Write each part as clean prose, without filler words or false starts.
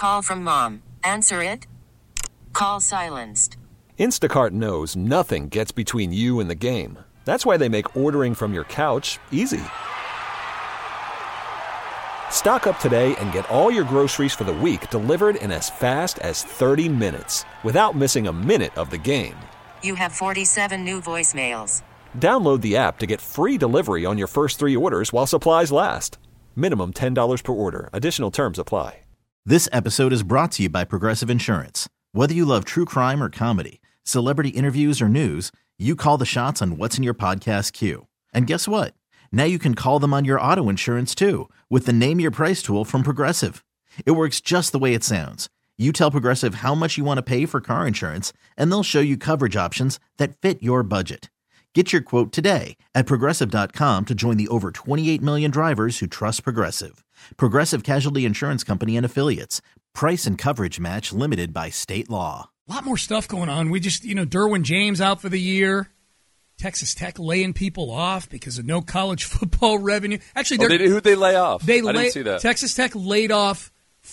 Call from mom. Answer it. Call silenced. Instacart knows nothing gets between you and the game. That's why they make ordering from your couch easy. Stock up today and get all your groceries for the week delivered in as fast as 30 minutes without missing a minute of the game. You have 47 new voicemails. Download the app to get free delivery on your first 3 orders while supplies last. Minimum $10 per order. Additional terms apply. This episode is brought to you by Progressive Insurance. Whether you love true crime or comedy, celebrity interviews or news, you call the shots on what's in your podcast queue. And guess what? Now you can call them on your auto insurance too with the Name Your Price tool from Progressive. It works just the way it sounds. You tell Progressive how much you want to pay for car insurance, and they'll show you coverage options that fit your budget. Get your quote today at Progressive.com to join the over 28 million drivers who trust Progressive. Progressive Casualty Insurance Company and Affiliates. Price and coverage match limited by state law. A lot more stuff going on. We just, Derwin James out for the year. Texas Tech laying people off because of no college football revenue. Actually, who'd they lay off? I didn't see that. Texas Tech laid off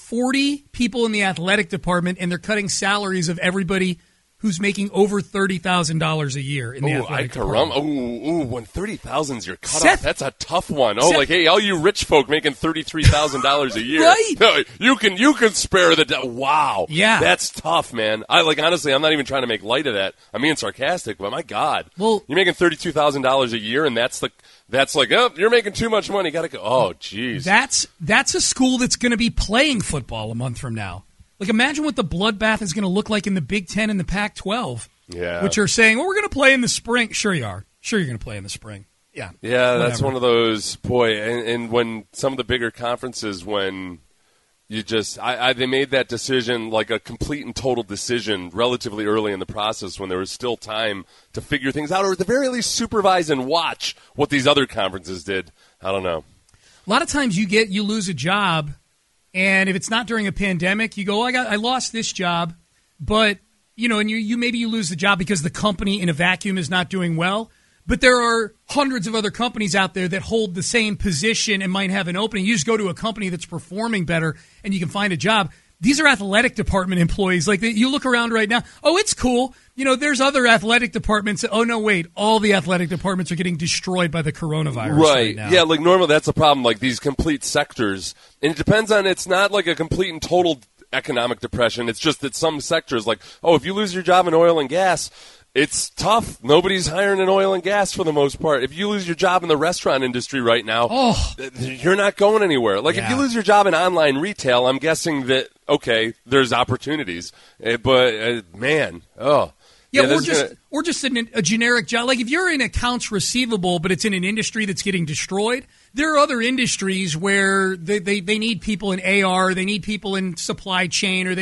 40 people in the athletic department, and they're cutting salaries of everybody who's making over $30,000 a year in the athletic department. When $30,000 is your cutoff, that's a tough one. Hey, all you rich folk making $33,000 a year, right? No, you can spare the. Wow, yeah, that's tough, man. Honestly, I'm not even trying to make light of that. I'm being sarcastic, but my God, well, you're making $32,000 a year, and that's like, oh, you're making too much money. Got to go. Oh, geez, that's a school that's going to be playing football a month from now. Like, imagine what the bloodbath is going to look like in the Big Ten and the Pac-12. Yeah. Which are saying, well, we're going to play in the spring. Sure you are. Sure you're going to play in the spring. Yeah. Yeah, whatever. That's one of those, boy, and when some of the bigger conferences, when you just, they made that decision, like a complete and total decision relatively early in the process when there was still time to figure things out, or at the very least supervise and watch what these other conferences did. I don't know. A lot of times you lose a job. And if it's not during a pandemic, you go, I lost this job, but, and you maybe you lose the job because the company in a vacuum is not doing well. But there are hundreds of other companies out there that hold the same position and might have an opening. You just go to a company that's performing better and you can find a job. These are athletic department employees. Like, you look around right now, oh, it's cool. There's other athletic departments. Oh, no, wait. All the athletic departments are getting destroyed by the coronavirus right now. Yeah, like normally that's a problem, like these complete sectors. And it depends on, it's not like a complete and total economic depression. It's just that some sectors, like, if you lose your job in oil and gas, it's tough. Nobody's hiring in oil and gas for the most part. If you lose your job in the restaurant industry right now, you're not going anywhere. Like, if you lose your job in online retail, I'm guessing that, okay, there's opportunities. But, man, Yeah, or just a generic job. Like, if you're in accounts receivable, but it's in an industry that's getting destroyed, there are other industries where they need people in AR, they need people in supply chain, or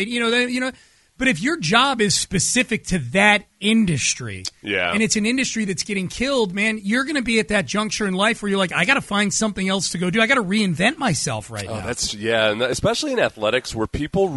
But if your job is specific to that industry, and it's an industry that's getting killed, man, you're going to be at that juncture in life where you're like, I got to find something else to go do. I got to reinvent myself right now. And especially in athletics where people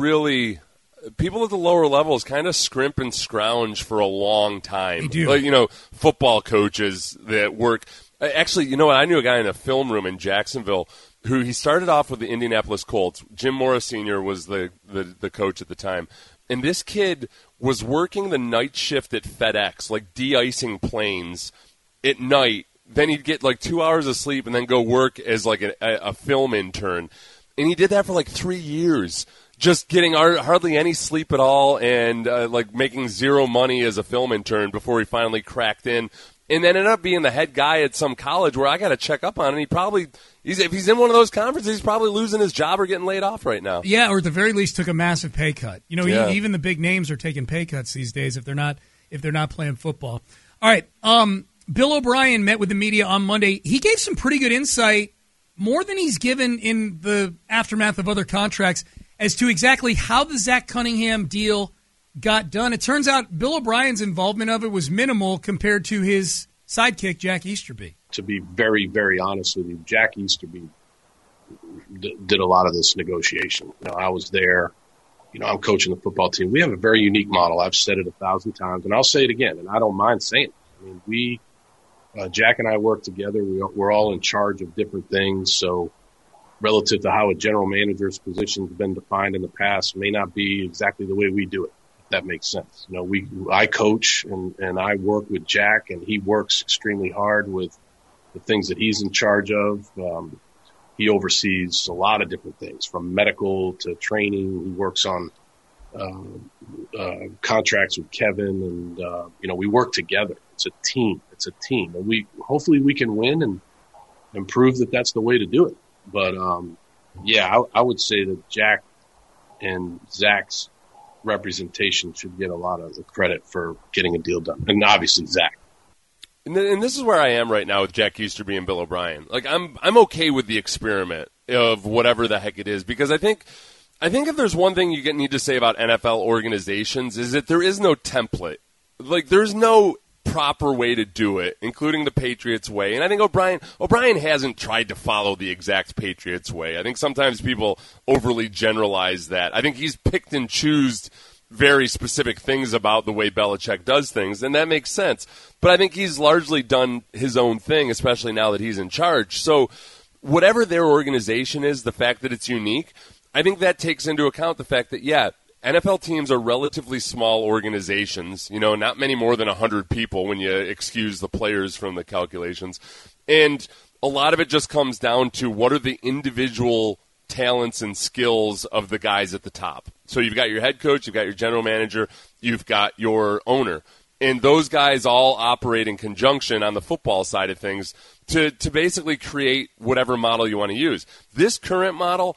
at the lower levels kind of scrimp and scrounge for a long time. They do. Like, football coaches that work. Actually, you know what? I knew a guy in a film room in Jacksonville who he started off with the Indianapolis Colts. Jim Morris Sr. was the coach at the time. And this kid was working the night shift at FedEx, like de-icing planes at night. Then he'd get like 2 hours of sleep and then go work as like a film intern. And he did that for like 3 years, just getting hardly any sleep at all and like making zero money as a film intern before he finally cracked in. And then ended up being the head guy at some college where I got to check up on. And if he's in one of those conferences, he's probably losing his job or getting laid off right now. Yeah, or at the very least took a massive pay cut. Even the big names are taking pay cuts these days if they're not playing football. All right, Bill O'Brien met with the media on Monday. He gave some pretty good insight, more than he's given in the aftermath of other contracts, as to exactly how the Zach Cunningham deal got done. It turns out Bill O'Brien's involvement of it was minimal compared to his sidekick, Jack Easterby. To be very, very honest with you, Jack Easterby did a lot of this negotiation. I was there. I'm coaching the football team. We have a very unique model. I've said it 1,000 times, and I'll say it again, and I don't mind saying it. Jack and I work together. We're all in charge of different things. So relative to how a general manager's position has been defined in the past may not be exactly the way we do it, if that makes sense. You know, I coach and I work with Jack, and he works extremely hard with the things that he's in charge of. He oversees a lot of different things, from medical to training. He works on contracts with Kevin, and we work together. It's a team. And hopefully we can win and prove that that's the way to do it. But I would say that Jack and Zach's representation should get a lot of the credit for getting a deal done, and obviously Zach. And this is where I am right now with Jack Easterby and Bill O'Brien. Like, I'm okay with the experiment of whatever the heck it is, because I think if there's one thing you need to say about NFL organizations is that there is no template. Like, there's no proper way to do it, including the Patriots way. And I think O'Brien hasn't tried to follow the exact Patriots way. I think sometimes people overly generalize that. I think he's picked and choosed very specific things about the way Belichick does things, and that makes sense. But I think he's largely done his own thing, especially now that he's in charge. So whatever their organization is, the fact that it's unique, I think that takes into account the fact that, NFL teams are relatively small organizations, not many more than 100 people when you excuse the players from the calculations. And a lot of it just comes down to what are the individual talents and skills of the guys at the top. So you've got your head coach, you've got your general manager, you've got your owner. And those guys all operate in conjunction on the football side of things to basically create whatever model you want to use. This current model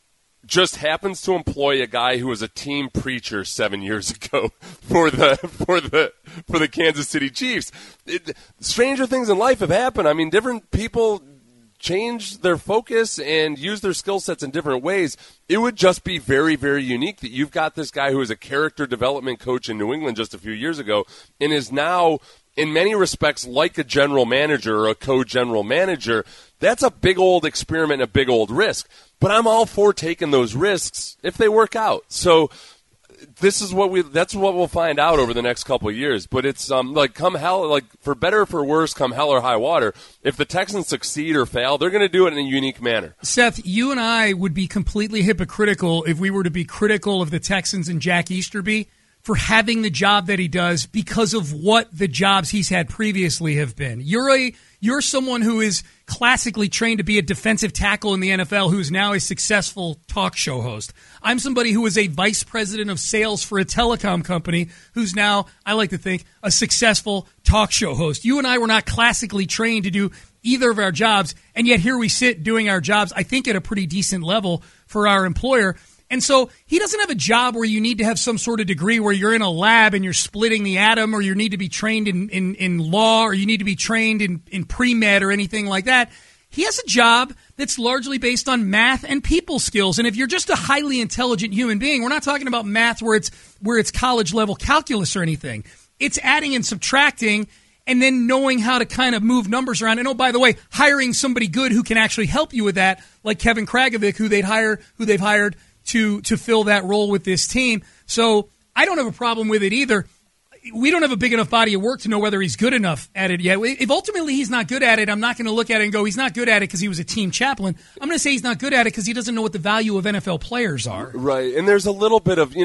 just happens to employ a guy who was a team preacher 7 years ago for the Kansas City Chiefs. Stranger things in life have happened. I mean, different people change their focus and use their skill sets in different ways. It would just be very, very unique that you've got this guy who was a character development coach in New England just a few years ago and is now, in many respects, like a general manager or a co-general manager. That's a big old experiment, a big old risk. But I'm all for taking those risks if they work out. So that's what we'll find out over the next couple of years. But it's come hell, for better or for worse, come hell or high water, if the Texans succeed or fail, they're going to do it in a unique manner. Seth, you and I would be completely hypocritical if we were to be critical of the Texans and Jack Easterby for having the job that he does because of what the jobs he's had previously have been. You're someone who is classically trained to be a defensive tackle in the NFL who's now a successful talk show host. I'm somebody who was a vice president of sales for a telecom company who's now, I like to think, a successful talk show host. You and I were not classically trained to do either of our jobs, and yet here we sit doing our jobs, I think, at a pretty decent level for our employer. And so he doesn't have a job where you need to have some sort of degree where you're in a lab and you're splitting the atom, or you need to be trained in law, or you need to be trained in pre-med or anything like that. He has a job that's largely based on math and people skills. And if you're just a highly intelligent human being, we're not talking about math where it's college level calculus or anything. It's adding and subtracting and then knowing how to kind of move numbers around. And, oh, by the way, hiring somebody good who can actually help you with that, like Kevin Kragovic, who they've hired to fill that role with this team. So I don't have a problem with it either. We don't have a big enough body of work to know whether he's good enough at it yet. If ultimately he's not good at it, I'm not going to look at it and go, he's not good at it because he was a team chaplain. I'm going to say he's not good at it because he doesn't know what the value of NFL players are. Right, and there's a little bit of,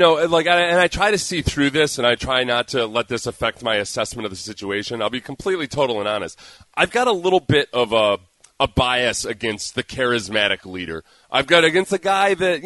I try to see through this, and I try not to let this affect my assessment of the situation. I'll be completely total and honest. I've got a little bit of a bias against the charismatic leader. I've got against the guy that,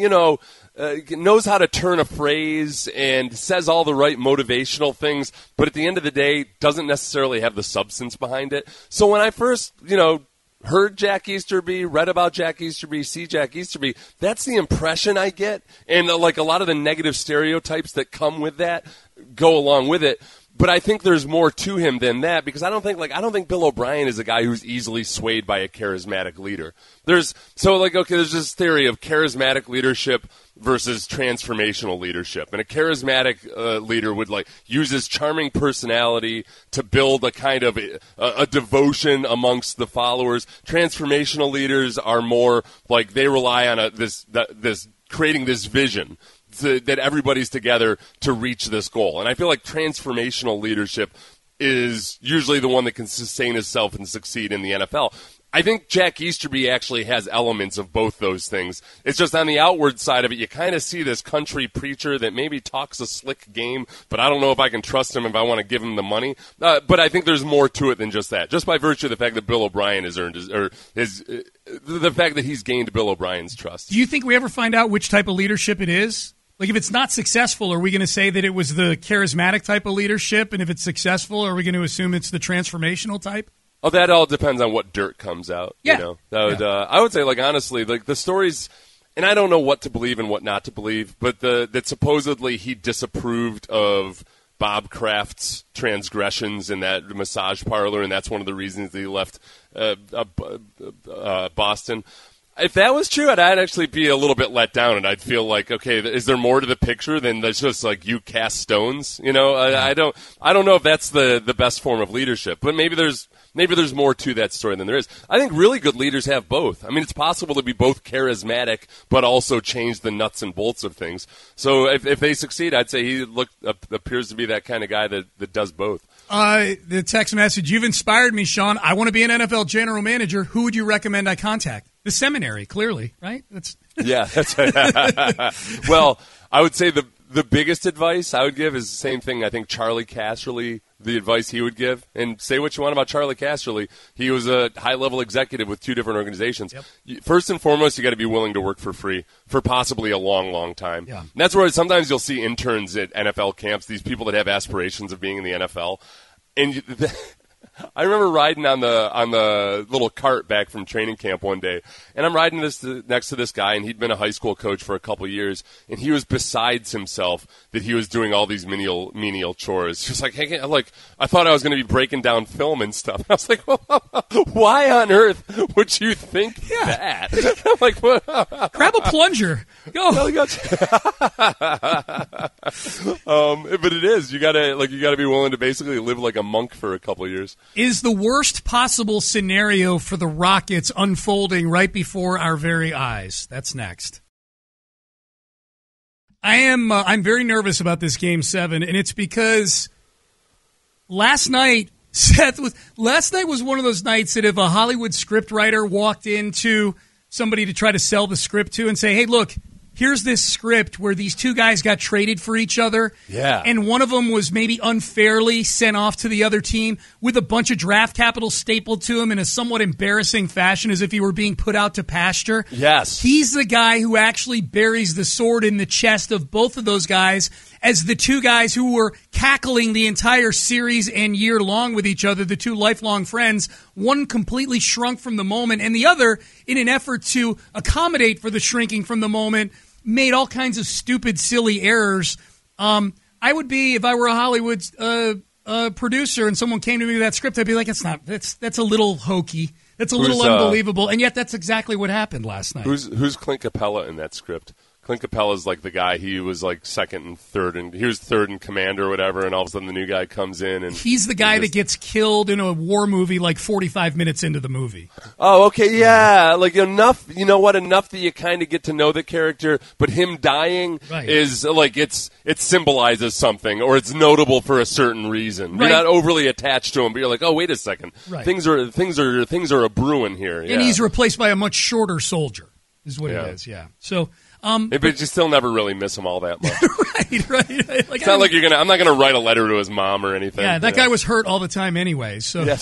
knows how to turn a phrase and says all the right motivational things, but at the end of the day doesn't necessarily have the substance behind it. So when I first, heard Jack Easterby, read about Jack Easterby, see Jack Easterby, that's the impression I get. And a lot of the negative stereotypes that come with that go along with it. But I think there's more to him than that, because I don't think Bill O'Brien is a guy who's easily swayed by a charismatic leader. There's this theory of charismatic leadership versus transformational leadership. And a charismatic leader would use his charming personality to build a kind of a devotion amongst the followers. Transformational leaders are more they rely on this creating this vision that everybody's together to reach this goal. And I feel like transformational leadership is usually the one that can sustain itself and succeed in the NFL. I think Jack Easterby actually has elements of both those things. It's just on the outward side of it, you kind of see this country preacher that maybe talks a slick game, but I don't know if I can trust him if I want to give him the money. But I think there's more to it than just that. Just by virtue of the fact that Bill O'Brien has earned the fact that he's gained Bill O'Brien's trust. Do you think we ever find out which type of leadership it is? Like, if it's not successful, are we going to say that it was the charismatic type of leadership? And if it's successful, are we going to assume it's the transformational type? Oh, that all depends on what dirt comes out. Yeah. You know? I would say, like, honestly, like the stories, and I don't know what to believe and what not to believe, but that supposedly he disapproved of Bob Kraft's transgressions in that massage parlor, and that's one of the reasons that he left Boston. If that was true, I'd actually be a little bit let down, and I'd feel like, okay, is there more to the picture than there's just like you cast stones? You know, I don't know if that's the best form of leadership, but maybe there's more to that story than there is. I think really good leaders have both. I mean, it's possible to be both charismatic but also change the nuts and bolts of things. So if they succeed, I'd say he appears to be that kind of guy that does both. The text message, you've inspired me, Sean. I want to be an NFL general manager. Who would you recommend I contact? The seminary, clearly, right? That's Well, I would say the biggest advice I would give is the same thing I think Charlie Casserly, the advice he would give. And say what you want about Charlie Casserly. He was a high-level executive with 2 different organizations. Yep. First and foremost, you got to be willing to work for free for possibly a long, long time. Yeah. And that's where sometimes you'll see interns at NFL camps, these people that have aspirations of being in the NFL. And I remember riding on the little cart back from training camp one day, and I'm riding next to this guy, and he'd been a high school coach for a couple of years, and he was besides himself that he was doing all these menial chores. He was like, hey, I thought I was going to be breaking down film and stuff. I was like, well, why on earth would you think that? I'm like, what? Grab a plunger. Go. But it is. You gotta be willing to basically live like a monk for a couple of years. Is the worst possible scenario for the Rockets unfolding right before our very eyes? That's next. I'm very nervous about this Game 7, and it's because last night was one of those nights that if a Hollywood scriptwriter walked into somebody to try to sell the script to and say, hey, look, here's this script where these 2 guys got traded for each other. Yeah. And one of them was maybe unfairly sent off to the other team with a bunch of draft capital stapled to him in a somewhat embarrassing fashion as if he were being put out to pasture. Yes. He's the guy who actually buries the sword in the chest of both of those guys as the 2 guys who were cackling the entire series and year long with each other, the 2 lifelong friends, one completely shrunk from the moment and the other, in an effort to accommodate for the shrinking from the moment, made all kinds of stupid, silly errors. I would be, if I were a Hollywood producer and someone came to me with that script, I'd be like, that's a little hokey. That's a little unbelievable. And yet that's exactly what happened last night. Who's Clint Capella in that script? Clint Capella's like the guy, he was like second and third, and he was third in command or whatever, and all of a sudden the new guy comes in. And he's the guy that gets killed in a war movie like 45 minutes into the movie. Oh, okay, yeah. Like enough, enough that you kind of get to know the character, but him dying is like it symbolizes something, or it's notable for a certain reason. You're not overly attached to him, but you're like, oh, wait a second. Right. Things are a brewing here. And he's replaced by a much shorter soldier, is what it is, yeah. So... but you still never really miss him all that much. right. Like, it's not like I'm not going to write a letter to his mom or anything. Yeah, that guy was hurt all the time anyway. So yes.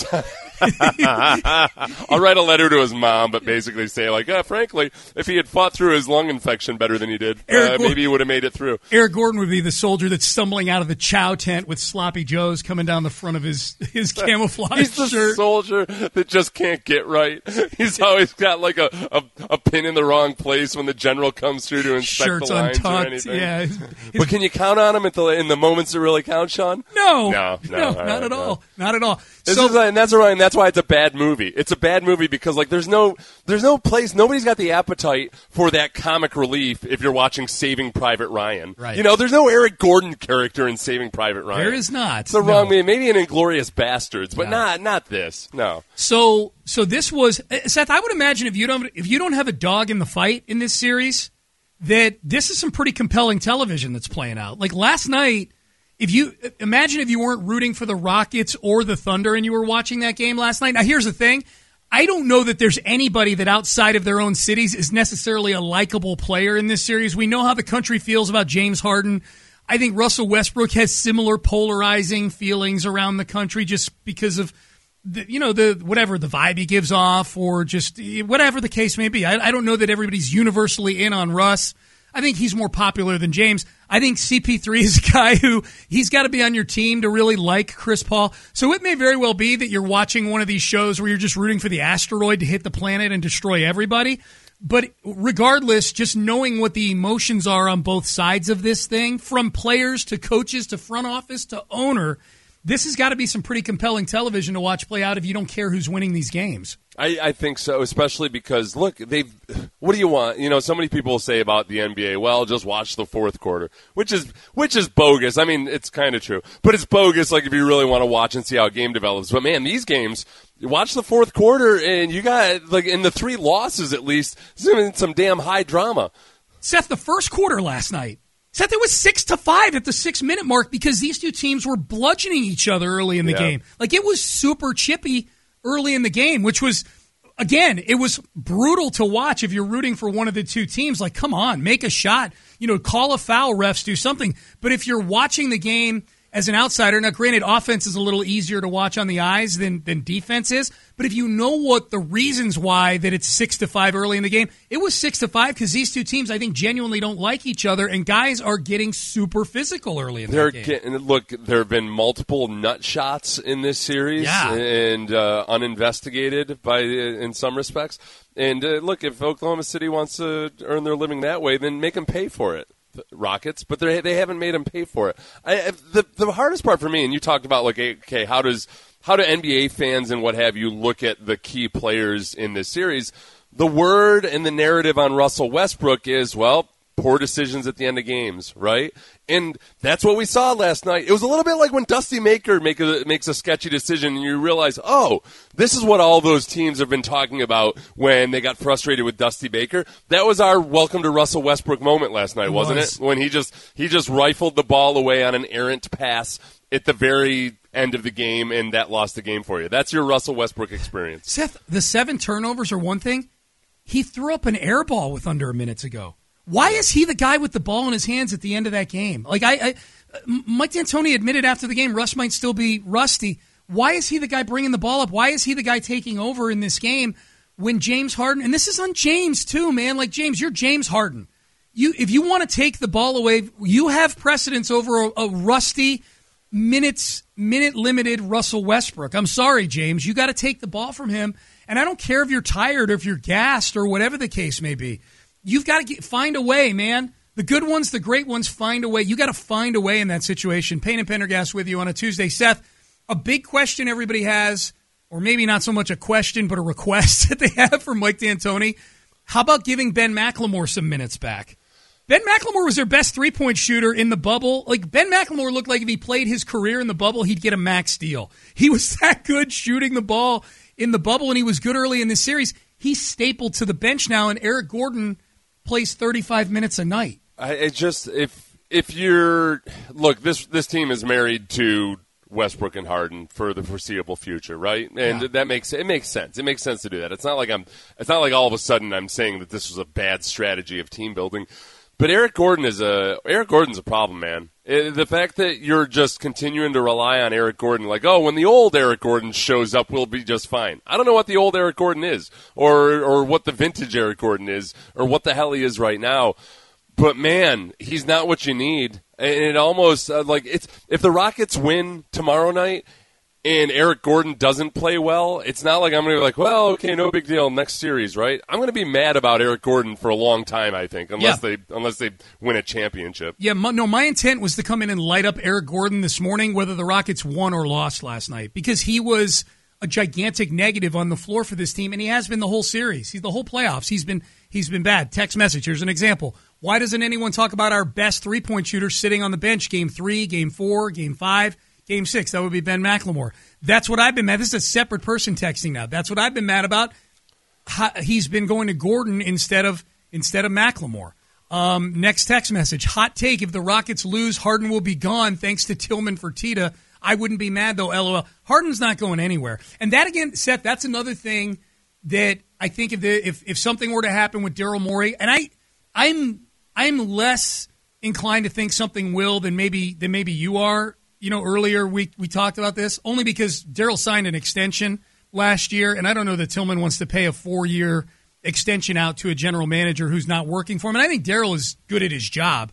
I'll write a letter to his mom, but basically say like, frankly, if he had fought through his lung infection better than he did, maybe he would have made it through. Eric Gordon would be the soldier that's stumbling out of the chow tent with sloppy joes coming down the front of his camouflage He's the shirt. soldier that just can't get right. He's always got like a pin in the wrong place when the general comes through to inspect Shirt's the lines untucked. or anything. Yeah, but can you count on him in the moments that really count, Sean? No, not at all. Not at all. And that's why it's a bad movie. It's a bad movie because like there's no place. Nobody's got the appetite for that comic relief if you're watching Saving Private Ryan. Right. There's no Eric Gordon character in Saving Private Ryan. There is not. It's the wrong movie. Maybe in Inglourious Bastards, but not this. No. So this was Seth. I would imagine if you don't have a dog in the fight in this series, that this is some pretty compelling television that's playing out. Like last night, if you weren't rooting for the Rockets or the Thunder and you were watching that game last night. Now here's the thing. I don't know that there's anybody that outside of their own cities is necessarily a likable player in this series. We know how the country feels about James Harden. I think Russell Westbrook has similar polarizing feelings around the country just because of the whatever the vibe he gives off, or just whatever the case may be. I don't know that everybody's universally in on Russ. I think he's more popular than James. I think CP3 is a guy who he's got to be on your team to really like Chris Paul. So it may very well be that you're watching one of these shows where you're just rooting for the asteroid to hit the planet and destroy everybody. But regardless, just knowing what the emotions are on both sides of this thing, from players to coaches to front office to owner, this has got to be some pretty compelling television to watch play out if you don't care who's winning these games. I think so, especially because, look, what do you want? So many people say about the NBA, well, just watch the fourth quarter, which is bogus. I mean, it's kind of true, but it's bogus, like, if you really want to watch and see how a game develops. But, man, these games, you watch the fourth quarter, and you got, like, in the 3 losses at least, some damn high drama. Seth, the first quarter last night, Seth, it was 6-5 at the 6-minute mark because these two teams were bludgeoning each other early in the game. Like, it was super chippy early in the game, which was, again, it was brutal to watch if you're rooting for one of the two teams. Like, come on, make a shot, call a foul, refs, do something. But if you're watching the game as an outsider, now granted, offense is a little easier to watch on the eyes than defense is, but if you know what the reasons why that it's 6-5 early in the game, it was 6-5 because these two teams, I think, genuinely don't like each other, and guys are getting super physical early in the game. Look, there have been multiple nut shots in this series, and uninvestigated in some respects. And look, if Oklahoma City wants to earn their living that way, then make them pay for it. Rockets, but they haven't made them pay for it. The hardest part for me, and you talked about, like, okay, how do NBA fans and what have you look at the key players in this series? The word and the narrative on Russell Westbrook is, well, poor decisions at the end of games, right? And that's what we saw last night. It was a little bit like when Dusty Baker makes a sketchy decision and you realize, oh, this is what all those teams have been talking about when they got frustrated with Dusty Baker. That was our welcome to Russell Westbrook moment last night, wasn't it? When he just rifled the ball away on an errant pass at the very end of the game, and that lost the game for you. That's your Russell Westbrook experience. Seth, the 7 turnovers are one thing. He threw up an air ball with under a minute to go. Why is he the guy with the ball in his hands at the end of that game? Like, Mike D'Antoni admitted after the game Russ might still be rusty. Why is he the guy bringing the ball up? Why is he the guy taking over in this game when James Harden, and this is on James too, man. Like, James, you're James Harden. If you want to take the ball away, you have precedence over a rusty, minute-limited Russell Westbrook. I'm sorry, James. You got to take the ball from him, and I don't care if you're tired or if you're gassed or whatever the case may be. You've got to find a way, man. The good ones, the great ones, find a way. You got to find a way in that situation. Payne and Pendergast with you on a Tuesday. Seth, a big question everybody has, or maybe not so much a question, but a request that they have for Mike D'Antoni. How about giving Ben McLemore some minutes back? Ben McLemore was their best three-point shooter in the bubble. Like, Ben McLemore looked like if he played his career in the bubble, he'd get a max deal. He was that good shooting the ball in the bubble, and he was good early in this series. He's stapled to the bench now, and Eric Gordon plays 35 minutes a night. If you're look, this team is married to Westbrook and Harden for the foreseeable future, right? And that makes sense. It makes sense to do that. It's not like all of a sudden I'm saying that this was a bad strategy of team building. But Eric Gordon's a problem, man. The fact that you're just continuing to rely on Eric Gordon, like, oh, when the old Eric Gordon shows up, we'll be just fine. I don't know what the old Eric Gordon is, or what the vintage Eric Gordon is, or what the hell he is right now. But man, he's not what you need. And it almost it's if the Rockets win tomorrow night and Eric Gordon doesn't play well, it's not like I'm going to be like, well, okay, no big deal, next series, right? I'm going to be mad about Eric Gordon for a long time, I think, unless they win a championship. Yeah, my intent was to come in and light up Eric Gordon this morning, whether the Rockets won or lost last night, because he was a gigantic negative on the floor for this team, and he has been the whole series. He's the whole playoffs. He's been bad. Text message, here's an example. Why doesn't anyone talk about our best three-point shooter sitting on the bench, Game 3, Game 4, Game 5, Game 6? That would be Ben McLemore. That's what I've been mad. This is a separate person texting now. That's what I've been mad about. He's been going to Gordon instead of McLemore. Next text message. Hot take. If the Rockets lose, Harden will be gone thanks to Tillman Fertitta. I wouldn't be mad, though, LOL. Harden's not going anywhere. And that, again, Seth, that's another thing that I think if something were to happen with Daryl Morey, and I'm less inclined to think something will than maybe you are. You know, earlier we talked about this only because Daryl signed an extension last year, and I don't know that Tillman wants to pay a 4-year extension out to a general manager who's not working for him. And I think Daryl is good at his job.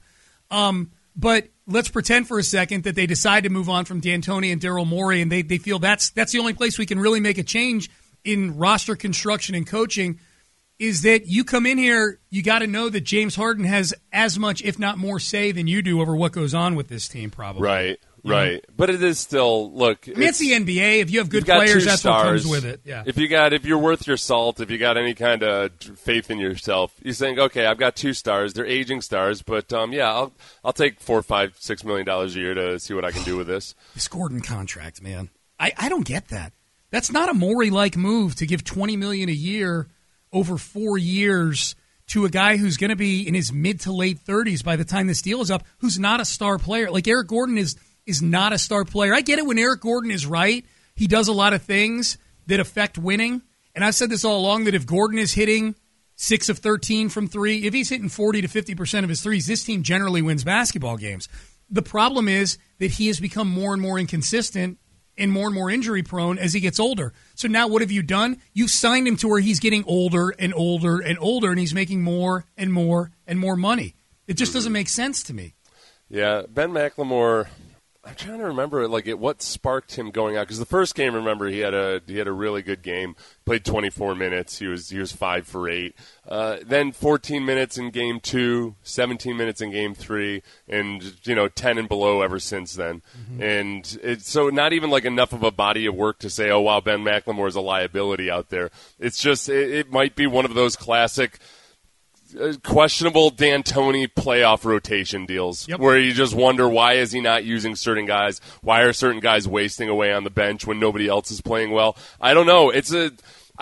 But let's pretend for a second that they decide to move on from D'Antoni and Daryl Morey, and they feel that's the only place we can really make a change in roster construction and coaching. Is that you come in here, you got to know that James Harden has as much, if not more, say than you do over what goes on with this team, probably. Right. Right, but it is still look. I mean, it's the NBA. If you have good players, that's what comes with it. Yeah. If you're worth your salt, if you got any kind of faith in yourself, you're saying, okay, I've got 2 stars. They're aging stars, but I'll take $4, $5, $6 million a year to see what I can do with this. This Gordon contract, man, I don't get that. That's not a Morey-like move to give $20 million a year over 4 years to a guy who's going to be in his mid to late 30s by the time this deal is up, who's not a star player. Like Eric Gordon is not a star player. I get it when Eric Gordon is right. He does a lot of things that affect winning. And I've said this all along that if Gordon is hitting 6 of 13 from 3, if he's hitting 40 to 50% of his threes, this team generally wins basketball games. The problem is that he has become more and more inconsistent and more injury prone as he gets older. So now what have you done? You've signed him to where he's getting older and older and older, and he's making more and more and more money. It just doesn't make sense to me. Yeah, Ben McLemore, I'm trying to remember what sparked him going out, because the first game, remember, he had a really good game, played 24 minutes, he was 5 for 8, then 14 minutes in game 2, 17 minutes in game 3, and 10 and below ever since then. Mm-hmm. And it's so not even like enough of a body of work to say, oh wow, Ben McLemore is a liability out there. It's just it might be one of those classic questionable D'Antoni playoff rotation deals, where you just wonder, why is he not using certain guys? Why are certain guys wasting away on the bench when nobody else is playing well? I don't know. Is there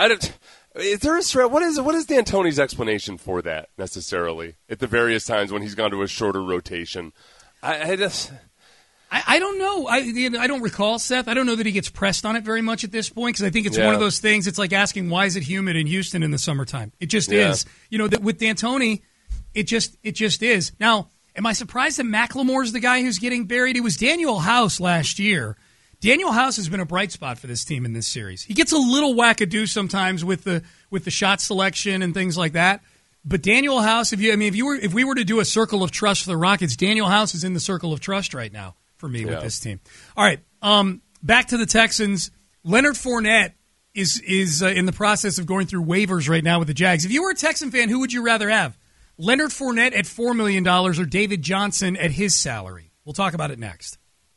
a what is D'Antoni's explanation for that necessarily at the various times when he's gone to a shorter rotation? I don't know. I don't recall, Seth. I don't know that he gets pressed on it very much at this point, because I think it's one of those things. It's like asking, why is it humid in Houston in the summertime? It just is. That with D'Antoni, it just is. Now, am I surprised that McLemore's the guy who's getting buried? It was Daniel House last year. Daniel House has been a bright spot for this team in this series. He gets a little wackadoo sometimes with the shot selection and things like that. But Daniel House, if we were to do a circle of trust for the Rockets, Daniel House is in the circle of trust right now for me with this team. All right, back to the Texans. Leonard Fournette is in the process of going through waivers right now with the Jags. If you were a Texan fan, who would you rather have? Leonard Fournette at $4 million or David Johnson at his salary? We'll talk about it next.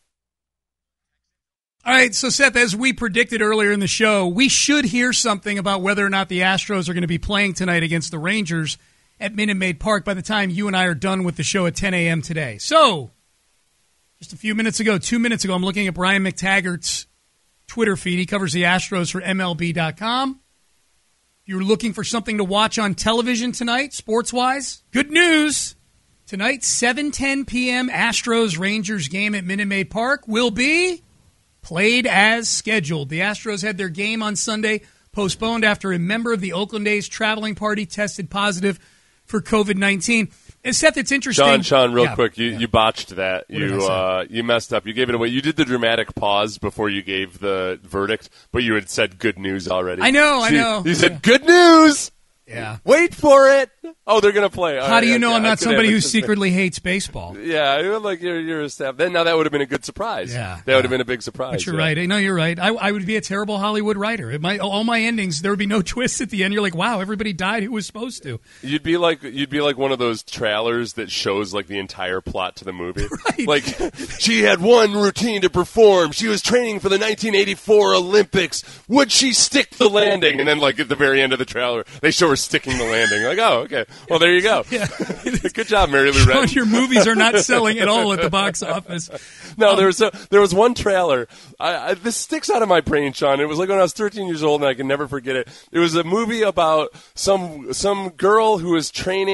All right, so Seth, as we predicted earlier in the show, we should hear something about whether or not the Astros are going to be playing tonight against the Rangers at Minute Maid Park by the time you and I are done with the show at 10 a.m. today. So, just a few minutes ago, 2 minutes ago, I'm looking at Brian McTaggart's Twitter feed. He covers the Astros for MLB.com. If you're looking for something to watch on television tonight, sports-wise, good news. Tonight, 7:10 p.m. Astros-Rangers game at Minute Maid Park will be played as scheduled. The Astros had their game on Sunday postponed after a member of the Oakland A's traveling party tested positive for COVID-19. And Seth, it's interesting. Sean, real quick, you botched that. You messed up. You gave it away. You did the dramatic pause before you gave the verdict, but you had said good news already. I know. You said good news. Yeah. Wait for it. Oh, they're going to play. How do you know I'm not somebody who secretly hates baseball? Yeah, you're a staff. Now that would have been a good surprise. Yeah. That would have been a big surprise. But you're right. No, you're right. I would be a terrible Hollywood writer. All my endings, there would be no twists at the end. You're like, wow, everybody died who was supposed to. You'd be like one of those trailers that shows like the entire plot to the movie. Right. Like, she had one routine to perform. She was training for the 1984 Olympics. Would she stick the landing? And then like at the very end of the trailer, they show her sticking the landing. Like, oh, okay. Well, there you go. Yeah. Good job, Mary Lou Retton. Your movies are not selling at all at the box office. No, there was one trailer. This sticks out of my brain, Sean. It was like when I was 13 years old, and I can never forget it. It was a movie about some girl who was training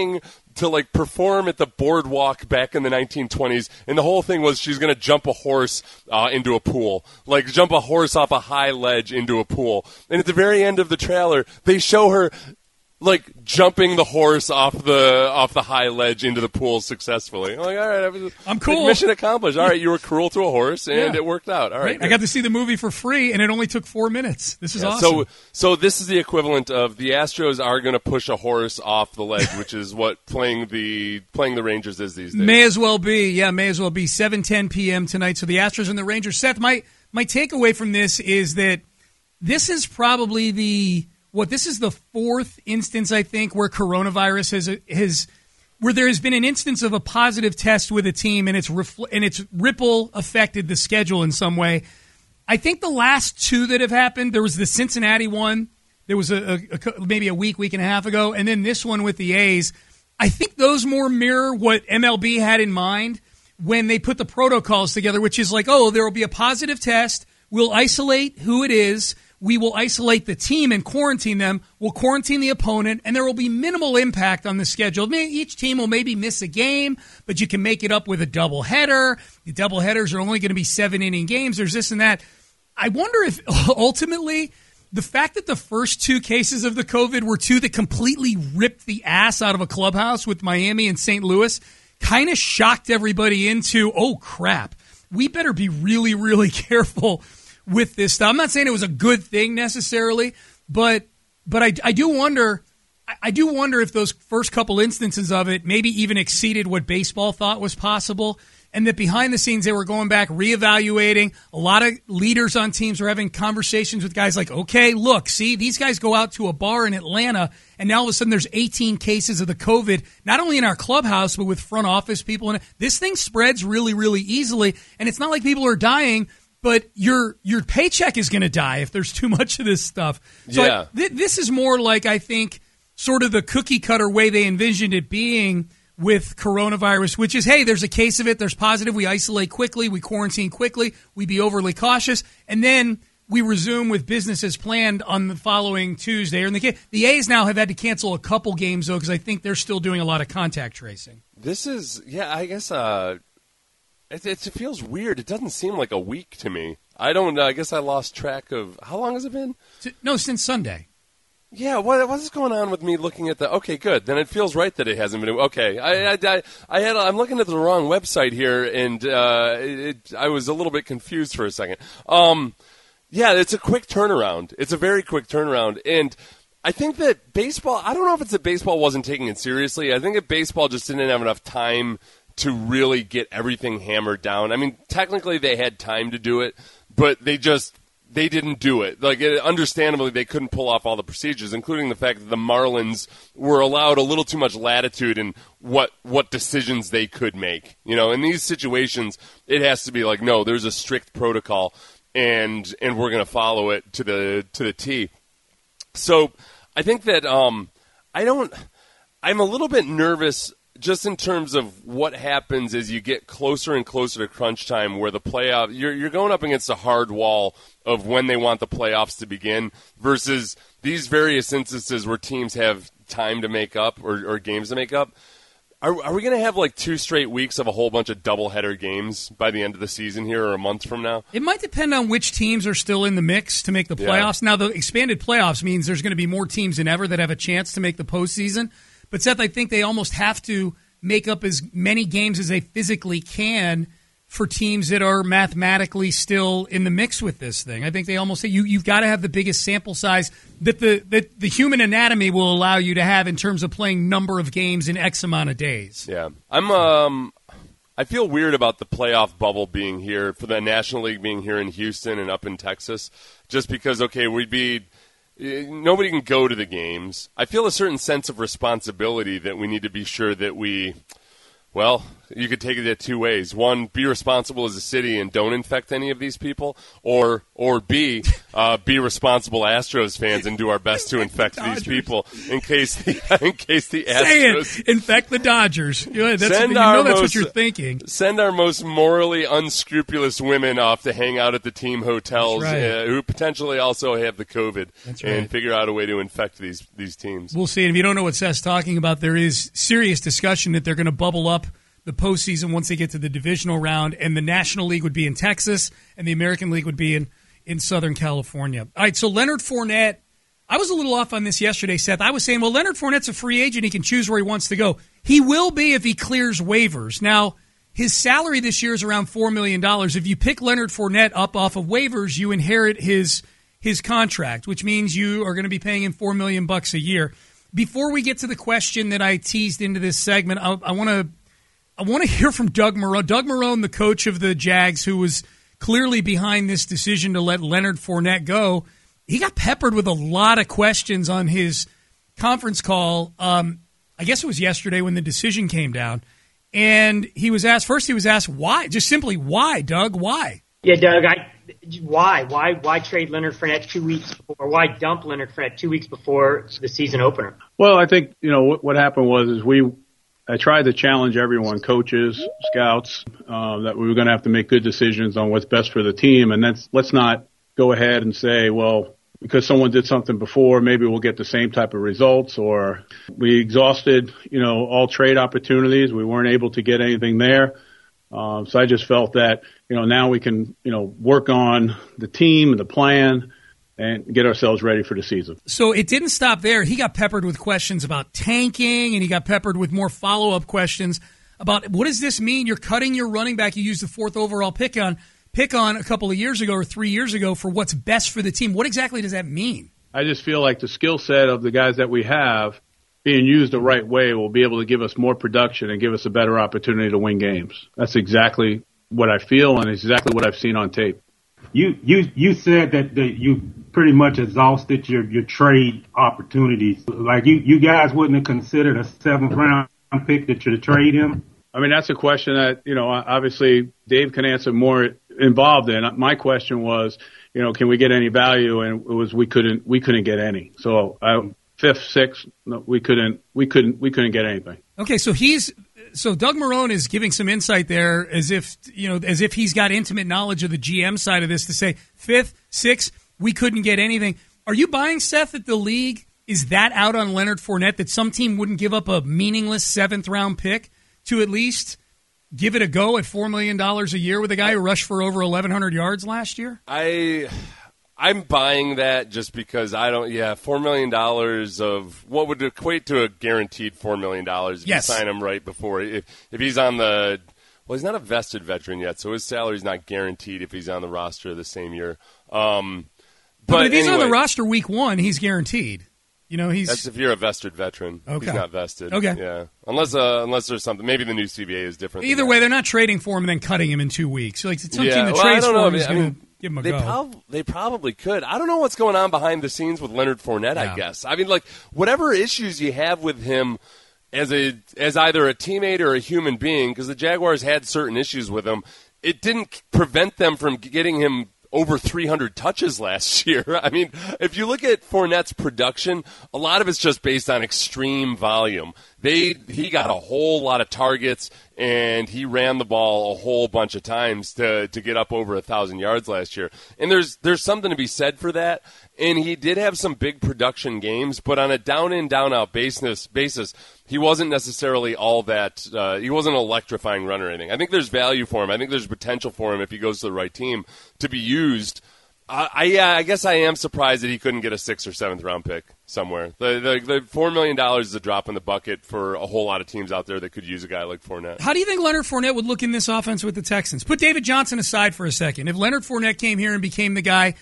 to like perform at the boardwalk back in the 1920s, and the whole thing was she's going to jump a horse into a pool, like jump a horse off a high ledge into a pool. And at the very end of the trailer, they show her like jumping the horse off the high ledge into the pool successfully. I'm like, all right, I'm cool. Like, mission accomplished. All right, you were cruel to a horse, and it worked out. All right, I got to see the movie for free, and it only took 4 minutes. This is awesome. So this is the equivalent of the Astros are going to push a horse off the ledge, which is what playing the Rangers is these days. May as well be. Yeah, may as well be. 7:10 p.m. tonight. So the Astros and the Rangers. Seth, my takeaway from this is that this is probably this is the fourth instance, I think, where coronavirus where there has been an instance of a positive test with a team and it's ripple affected the schedule in some way. I think the last two that have happened, there was the Cincinnati one, there was maybe a week and a half ago, and then this one with the A's. I think those more mirror what MLB had in mind when they put the protocols together, which is like, oh, there will be a positive test, we'll isolate who it is, we will isolate the team and quarantine them. We'll quarantine the opponent, and there will be minimal impact on the schedule. Each team will maybe miss a game, but you can make it up with a doubleheader. The doubleheaders are only going to be 7-inning games. There's this and that. I wonder if ultimately the fact that the first two cases of the COVID were two that completely ripped the ass out of a clubhouse with Miami and St. Louis kind of shocked everybody into, oh, crap, we better be really, really careful with this stuff. I'm not saying it was a good thing necessarily, but I do wonder if those first couple instances of it maybe even exceeded what baseball thought was possible, and that behind the scenes they were going back, reevaluating. A lot of leaders on teams were having conversations with guys like, okay, look, see, these guys go out to a bar in Atlanta, and now all of a sudden there's 18 cases of the COVID, not only in our clubhouse, but with front office people. And this thing spreads really, really easily, and it's not like people are dying, but your paycheck is going to die if there's too much of this stuff. So this is more like, I think, sort of the cookie-cutter way they envisioned it being with coronavirus, which is, hey, there's a case of it, there's positive, we isolate quickly, we quarantine quickly, we be overly cautious, and then we resume with business as planned on the following Tuesday. And the A's now have had to cancel a couple games, though, because I think they're still doing a lot of contact tracing. This is, I guess... It feels weird. It doesn't seem like a week to me. I don't know. I guess I lost track of how long has it been? No, since Sunday. Yeah, what is going on with me looking at the? Okay, good. Then it feels right that it hasn't been. Okay, I'm looking at the wrong website here, and I was a little bit confused for a second. Yeah, it's a quick turnaround. It's a very quick turnaround, and I think that baseball. I don't know if it's that baseball wasn't taking it seriously. I think that baseball just didn't have enough time to really get everything hammered down. I mean, technically they had time to do it, but they didn't do it. Like, understandably, they couldn't pull off all the procedures, including the fact that the Marlins were allowed a little too much latitude in what decisions they could make. You know, in these situations, it has to be like, no, there's a strict protocol, and we're going to follow it to the T. So I think that I'm a little bit nervous just in terms of what happens as you get closer and closer to crunch time, where the playoff, you're going up against a hard wall of when they want the playoffs to begin versus these various instances where teams have time to make up or games to make up. Are we going to have like 2 straight weeks of a whole bunch of doubleheader games by the end of the season here or a month from now? It might depend on which teams are still in the mix to make the playoffs. Now, the expanded playoffs means there's going to be more teams than ever that have a chance to make the postseason. But, Seth, I think they almost have to make up as many games as they physically can for teams that are mathematically still in the mix with this thing. I think they almost say you've got to have the biggest sample size that the human anatomy will allow you to have in terms of playing number of games in X amount of days. Yeah. I feel weird about the playoff bubble being here, for the National League being here in Houston and up in Texas, just because, okay, nobody can go to the games. I feel a certain sense of responsibility that we need to be sure that we, well, you could take it two ways. One, be responsible as a city and don't infect any of these people, or B, be responsible Astros fans and do our best to infect these people in case the Astros infect the Dodgers. That's what you're thinking. Send our most morally unscrupulous women off to hang out at the team hotels, who potentially also have the COVID, and figure out a way to infect these teams. We'll see. And if you don't know what Seth's talking about, there is serious discussion that they're going to bubble up the postseason once they get to the divisional round, and the National League would be in Texas, and the American League would be in Southern California. All right, so Leonard Fournette, I was a little off on this yesterday, Seth. I was saying, well, Leonard Fournette's a free agent. He can choose where he wants to go. He will be if he clears waivers. Now, his salary this year is around $4 million. If you pick Leonard Fournette up off of waivers, you inherit his contract, which means you are going to be paying him $4 million a year. Before we get to the question that I teased into this segment, I want to hear from Doug Marrone. Doug Marrone, the coach of the Jags, who was clearly behind this decision to let Leonard Fournette go. He got peppered with a lot of questions on his conference call. I guess it was yesterday when the decision came down. And he was asked why? Just simply why, Doug? Why? Yeah, Doug, Why trade Leonard Fournette 2 weeks before? Why dump Leonard Fournette 2 weeks before the season opener? Well, I think, what happened was I tried to challenge everyone, coaches, scouts, that we were going to have to make good decisions on what's best for the team. And let's not go ahead and say, well, because someone did something before, maybe we'll get the same type of results, or we exhausted, all trade opportunities. We weren't able to get anything there. So I just felt that, now we can, work on the team and the plan and get ourselves ready for the season. So it didn't stop there. He got peppered with questions about tanking, and he got peppered with more follow-up questions about what does this mean? You're cutting your running back you used the 4th overall pick on a couple of years ago or 3 years ago for what's best for the team. What exactly does that mean? I just feel like the skill set of the guys that we have being used the right way will be able to give us more production and give us a better opportunity to win games. That's exactly what I feel and exactly what I've seen on tape. You said that you pretty much exhausted your trade opportunities. Like you guys wouldn't have considered a 7th round pick to trade him? I mean, that's a question that, obviously Dave can answer more involved in. My question was, can we get any value? And it was, we couldn't get any. So 5th, 6th, no, we couldn't get anything. Okay. So Doug Marrone is giving some insight there as if he's got intimate knowledge of the GM side of this to say 5th, 6th, we couldn't get anything. Are you buying, Seth, that the league is that out on Leonard Fournette that some team wouldn't give up a meaningless 7th round pick to at least give it a go at $4 million a year with a guy who rushed for over 1,100 yards last year? I'm buying that just because $4 million of what would equate to a guaranteed $4 million if you sign him right before. If he's on he's not a vested veteran yet, so his salary's not guaranteed if he's on the roster the same year. But if he's on the roster week 1, he's guaranteed. That's if you're a vested veteran. Okay. He's not vested. Okay. Yeah. Unless there's something. Maybe the new CBA is different. Either way, they're not trading for him and then cutting him in 2 weeks. Some team that trades for him is going to give him a go. They probably could. I don't know what's going on behind the scenes with Leonard Fournette, I guess. I mean, whatever issues you have with him as either a teammate or a human being, because the Jaguars had certain issues with him, it didn't prevent them from getting him over 300 touches last year. I mean, if you look at Fournette's production, a lot of it's just based on extreme volume. He got a whole lot of targets, and he ran the ball a whole bunch of times to get up over 1,000 yards last year. And there's something to be said for that. And he did have some big production games, but on a down-in, down-out basis, he wasn't necessarily all that he wasn't an electrifying runner or anything. I think there's value for him. I think there's potential for him if he goes to the right team to be used. I guess I am surprised that he couldn't get a 6th or 7th round pick somewhere. The $4 million is a drop in the bucket for a whole lot of teams out there that could use a guy like Fournette. How do you think Leonard Fournette would look in this offense with the Texans? Put David Johnson aside for a second. If Leonard Fournette came here and became the guy,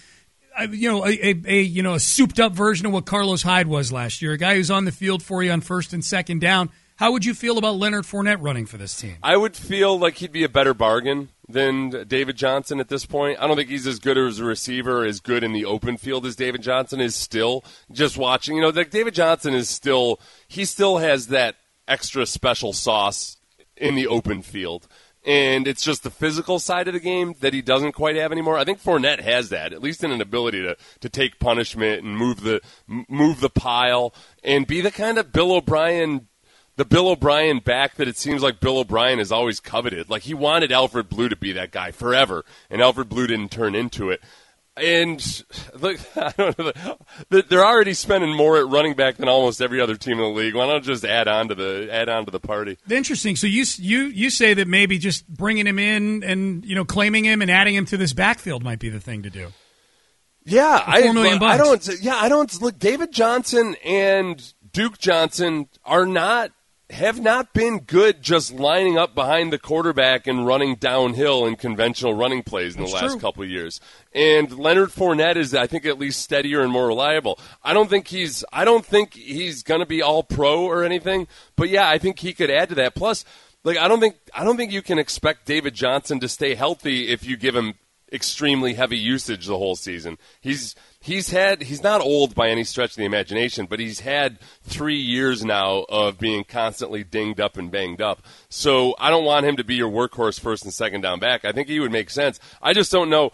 a souped up version of what Carlos Hyde was last year, a guy who's on the field for you on 1st and 2nd down, how would you feel about Leonard Fournette running for this team? I would feel like he'd be a better bargain than David Johnson at this point. I don't think he's as good as a receiver, as good in the open field as David Johnson is still. Just watching, David Johnson he still has that extra special sauce in the open field. And it's just the physical side of the game that he doesn't quite have anymore. I think Fournette has that, at least in an ability to take punishment and move the pile and be the kind of Bill O'Brien back that it seems like Bill O'Brien has always coveted. Like, he wanted Alfred Blue to be that guy forever, and Alfred Blue didn't turn into it. And look, I don't know, they're already spending more at running back than almost every other team in the league. Why not just add on to the party? Interesting. So you say that maybe just bringing him in and claiming him and adding him to this backfield might be the thing to do. Yeah, $4 million. I don't look. David Johnson and Duke Johnson have not been good just lining up behind the quarterback and running downhill in conventional running plays in the last couple of years. And Leonard Fournette is, I think, at least steadier and more reliable. I don't think he's going to be all pro or anything, but yeah, I think he could add to that. Plus, like, I don't think you can expect David Johnson to stay healthy if you give him extremely heavy usage the whole season. He's not old by any stretch of the imagination, but he's had 3 years now of being constantly dinged up and banged up. So I don't want him to be your workhorse first and second down back. I think he would make sense. I just don't know.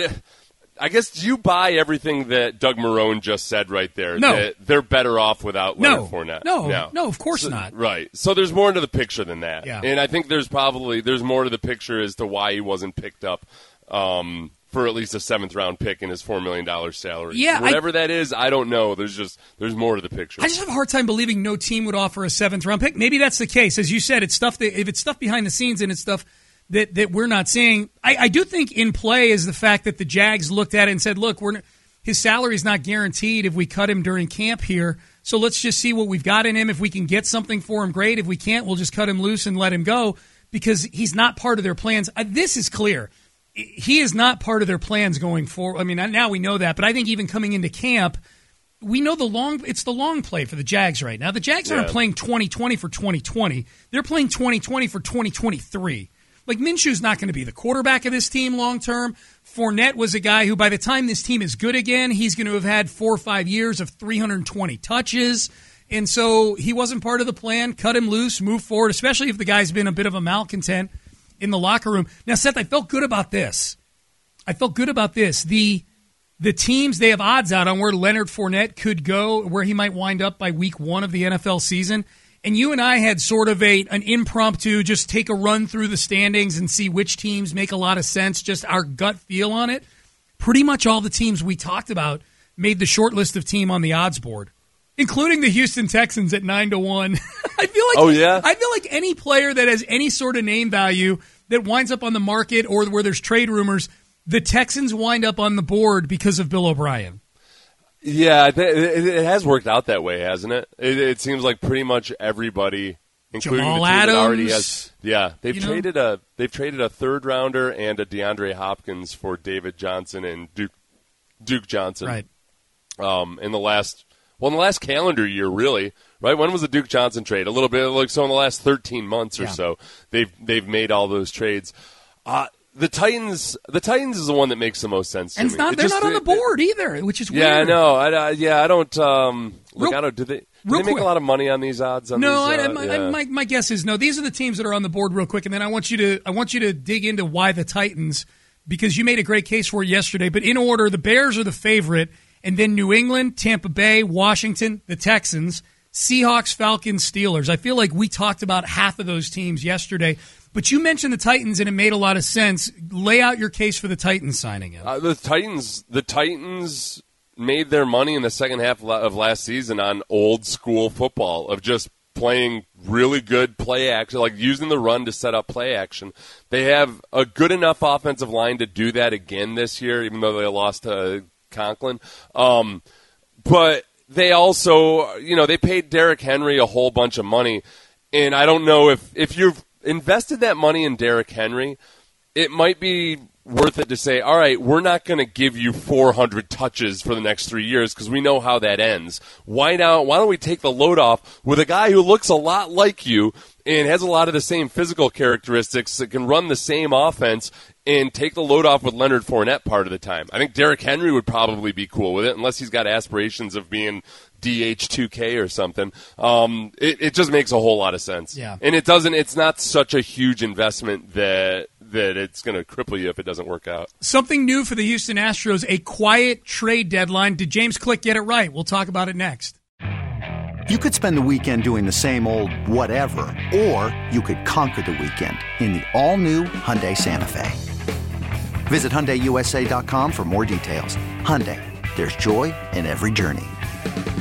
I guess, do you buy everything that Doug Marrone just said right there? No. That they're better off without Leonard Fournette? No, of course not. Right. So there's more to the picture than that. Yeah. And I think there's more to the picture as to why he wasn't picked up for at least a 7th-round pick in his $4 million salary. Yeah, whatever that is, I don't know. There's more to the picture. I just have a hard time believing no team would offer a 7th-round pick. Maybe that's the case. As you said, it's stuff if it's stuff behind the scenes and it's stuff that we're not seeing. I do think in play is the fact that the Jags looked at it and said, look, his salary is not guaranteed if we cut him during camp here, so let's just see what we've got in him. If we can get something for him, great. If we can't, we'll just cut him loose and let him go because he's not part of their plans. This is clear. He is not part of their plans going forward. I mean, now we know that, but I think even coming into camp, we know it's the long play for the Jags right now. The Jags aren't playing 2020 for 2020. They're playing 2020 for 2023. Like, Minshew's not going to be the quarterback of this team long term. Fournette was a guy who, by the time this team is good again, he's going to have had 4 or 5 years of 320 touches. And so he wasn't part of the plan. Cut him loose, move forward, especially if the guy's been a bit of a malcontent in the locker room. Now, Seth, I felt good about this. The teams, they have odds out on where Leonard Fournette could go, where he might wind up by week 1 of the NFL season. And you and I had sort of an impromptu, just take a run through the standings and see which teams make a lot of sense, just our gut feel on it. Pretty much all the teams we talked about made the short list of team on the odds board, including the Houston Texans at 9-1. I feel like any player that has any sort of name value that winds up on the market or where there's trade rumors, the Texans wind up on the board because of Bill O'Brien. Yeah, it has worked out that way, hasn't it? It seems like pretty much everybody, including Jamal the team Adams, that already has. Yeah, they've traded a 3rd-rounder and a DeAndre Hopkins for David Johnson and Duke Johnson. Right. In the last calendar year, really. Right? When was the Duke Johnson trade? A little bit in the last 13 months or so. They've made all those trades. The Titans is the one that makes the most sense to me. And they're not on the board either, which is weird. Yeah, I know. I don't. Do they make a lot of money on these odds? My guess is no. These are the teams that are on the board real quick, and then I want you to dig into why the Titans, because you made a great case for it yesterday. But in order, the Bears are the favorite, and then New England, Tampa Bay, Washington, the Texans, Seahawks, Falcons, Steelers. I feel like we talked about half of those teams yesterday. But you mentioned the Titans, and it made a lot of sense. Lay out your case for the Titans signing him. The Titans made their money in the second half of last season on old school football, of just playing really good play action, like using the run to set up play action. They have a good enough offensive line to do that again this year, even though they lost to Conklin. But they also, they paid Derrick Henry a whole bunch of money. And I don't know if you've invested that money in Derrick Henry, it might be worth it to say, all right, we're not going to give you 400 touches for the next 3 years because we know how that ends. Why don't we take the load off with a guy who looks a lot like you and has a lot of the same physical characteristics that can run the same offense and take the load off with Leonard Fournette part of the time. I think Derrick Henry would probably be cool with it, unless he's got aspirations of being DH2K or something. It just makes a whole lot of sense. Yeah. And it's not such a huge investment that it's going to cripple you if it doesn't work out. Something new for the Houston Astros, a quiet trade deadline. Did James Click get it right? We'll talk about it next. You could spend the weekend doing the same old whatever, or you could conquer the weekend in the all-new Hyundai Santa Fe. Visit HyundaiUSA.com for more details. Hyundai, there's joy in every journey.